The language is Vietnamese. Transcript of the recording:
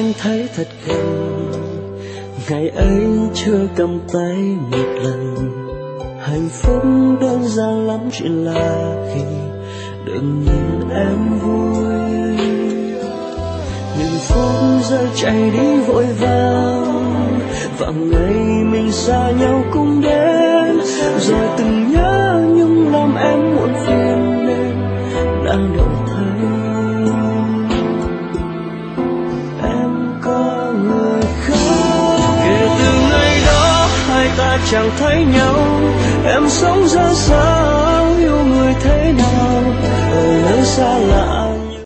anh thấy thật gần. Ngày ấy chưa cầm tay một lần. Hạnh phúc đơn giản lắm chỉ là khi được nhìn em vui. Những phút giây chạy đi vội vàng, và ngày mình xa nhau cũng đến. Rồi từng nhớ nhưng làm em muộn phiền nên đang đợi thấy em có người khác. Kể từ ngày đó hai ta chẳng thấy nhau. Em sống ra sao, yêu người thế nào ở nơi xa lạ.